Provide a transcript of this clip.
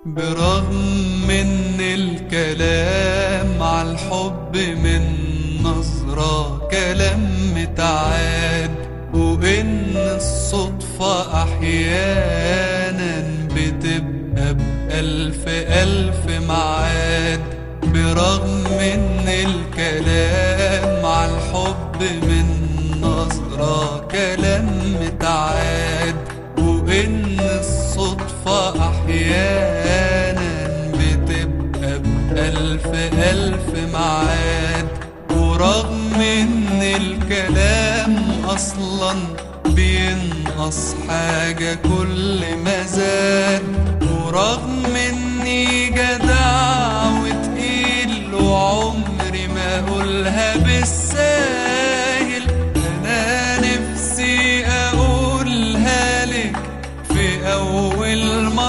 برغم ان الكلام عالحب من نظرة كلام متعاد، وان الصدفة احيانا بتبقى بألف ألف معاد. برغم ان الكلام عالحب من نظرة كلام متعاد، وان الصدفة احيانا بتبقى بألف ألف معاد. ورغم ان الكلام اصلا بينقص حاجة كل ما زاد، ورغم اني جدع وتقيل وعمري ما اقولها بالساهل، انا نفسي اقولها لك في اول مرة